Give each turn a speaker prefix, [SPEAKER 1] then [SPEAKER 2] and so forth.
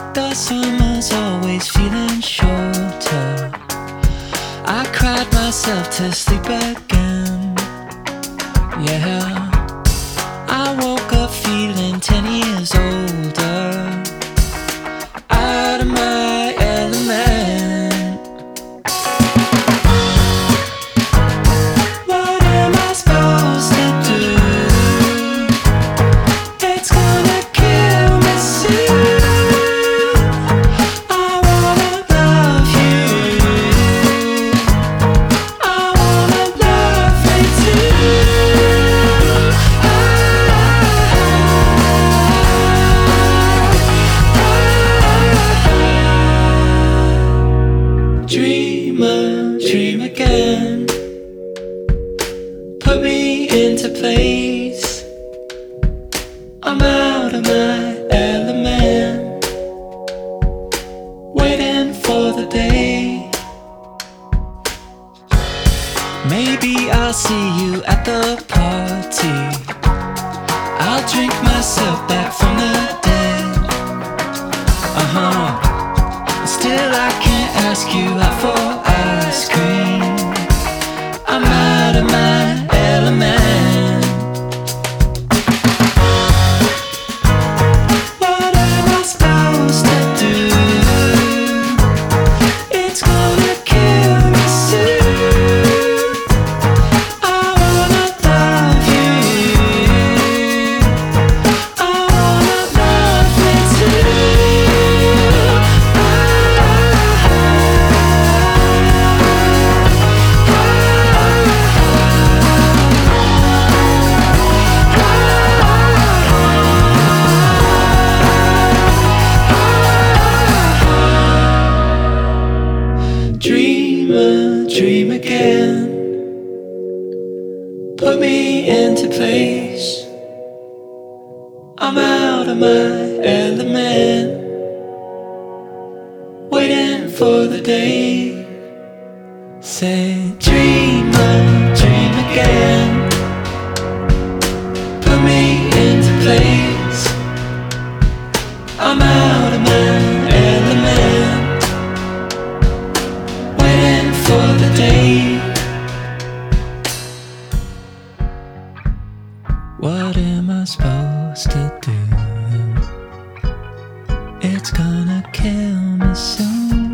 [SPEAKER 1] The summer's always feeling shorter. I cried myself to sleep again. Yeah, I woke up feeling 10 years older. Out of my element. What am I supposed to do? It's gonna kill me soon. I wanna love you. I wanna love me too. Dreamer, dream again. Put me into place. I'm out of my element, waiting for the day. Maybe I'll see you at the party. I'll drink myself back from the dead. Still I can't ask you out for ice cream. I'm out of my element. What am I supposed to do? It's gonna kill me soon. I wanna love you. I wanna love me Dreamer, dream again. Put me into place. I'm out of my element, waiting for the day. Say, dreamer, dream again. Put me into place. I'm out of my element, waiting for the day. What am I supposed to do? It's gonna kill me soon.